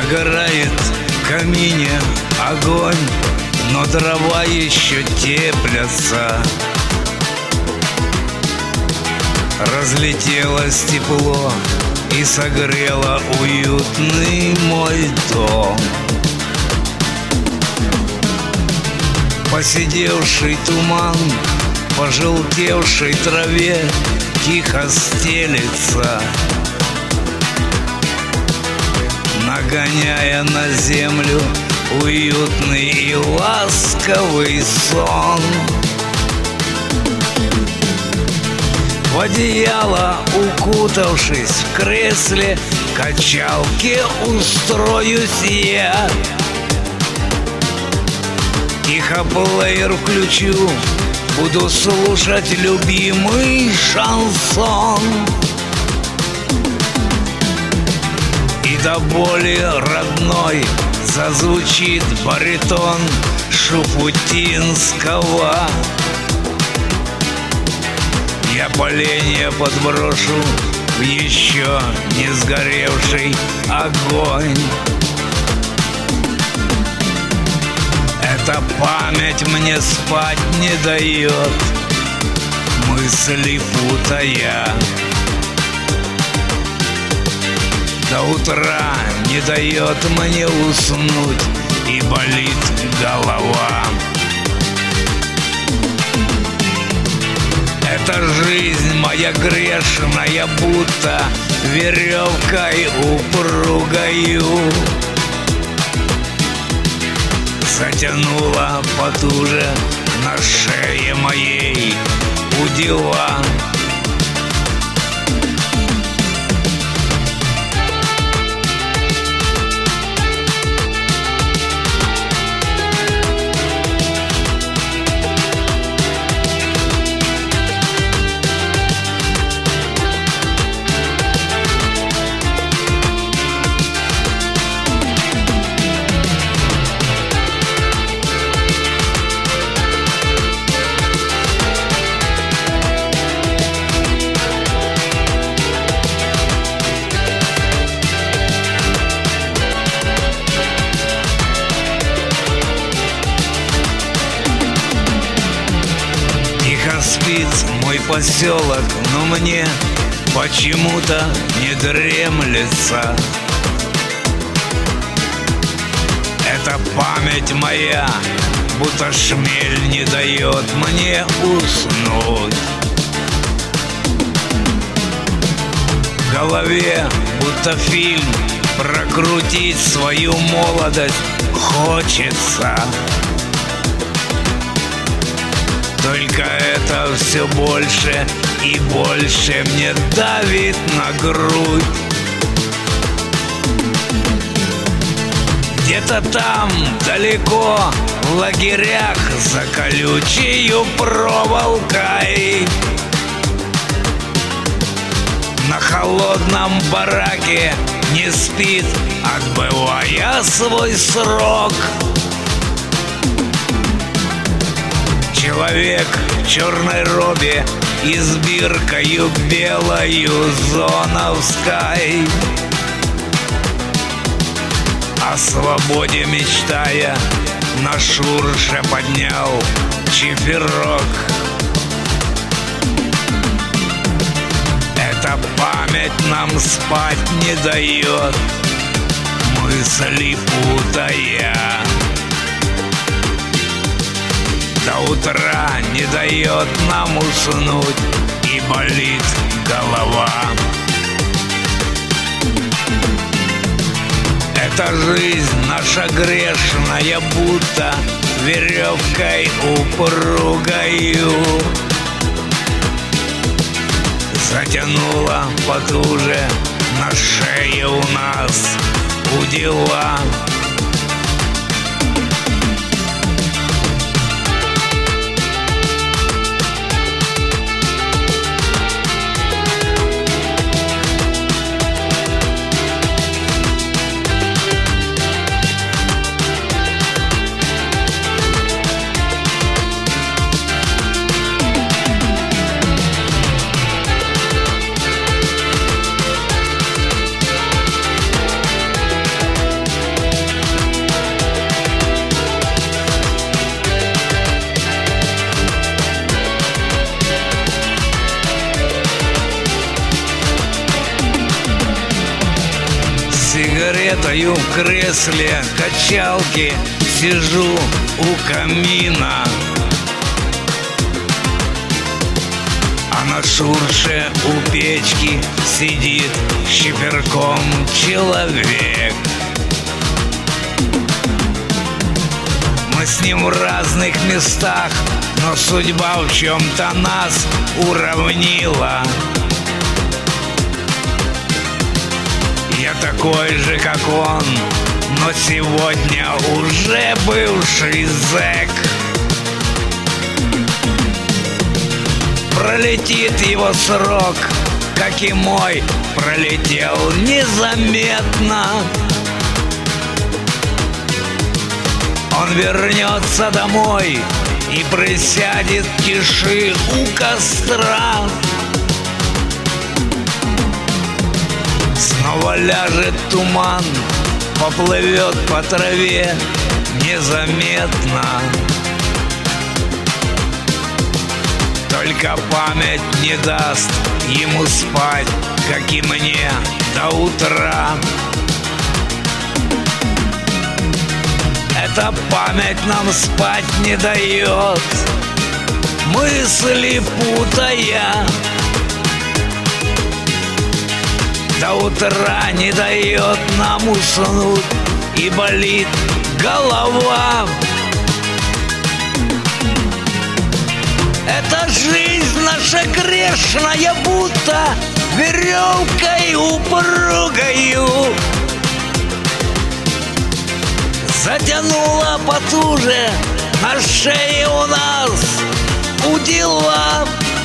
Догорает в камине огонь, но дрова еще теплятся. Разлетелось тепло и согрело уютный мой дом. Поседевший туман по желтевшей траве тихо стелется, нагоняя на землю уютный и ласковый сон. В одеяло укутавшись в кресле качалки устроюсь я. Тихо плеер включу, буду слушать любимый шансон. И до боли родной зазвучит баритон Шуфутинского. Я поленья подброшу в еще не сгоревший огонь. Эта память мне спать не дает, мысли путая. До утра не дает мне уснуть, и болит голова. Эта жизнь моя грешная, будто веревкой упругою затянула потуже на шее моей удила. Спит мой поселок, но мне почему-то не дремлется. Эта память моя, будто шмель, не дает мне уснуть. В голове будто фильм прокрутить свою молодость хочется. Только это все больше и больше мне давит на грудь. Где-то там, далеко, в лагерях за колючею проволокой, на холодном бараке не спит, отбывая свой срок. Человек в черной робе и с биркою белою зоновской, о свободе мечтая, на шурше поднял чиферок. Эта память нам спать не дает, мысли путая. До утра не дает нам уснуть, и болит голова. Эта жизнь наша грешная, будто веревкой упругою затянула потуже на шее у нас удила. сигаретою в кресле качалки сижу у камина, а на шурше у печки сидит щеперком человек. Мы с ним в разных местах, но судьба в чем-то нас уравнила. Я такой же, как он, но сегодня уже бывший зэк. Пролетит его срок, как и мой, пролетел незаметно. Он вернется домой и присядет в тиши у костра. Снова ляжет туман, поплывет по траве незаметно. Только память не даст ему спать, как и мне, до утра. Эта память нам спать не дает, мысли путая, до утра не дает нам уснуть, и болит голова. Эта жизнь наша грешная, будто веревкой упругою затянула потуже на шее у нас удила.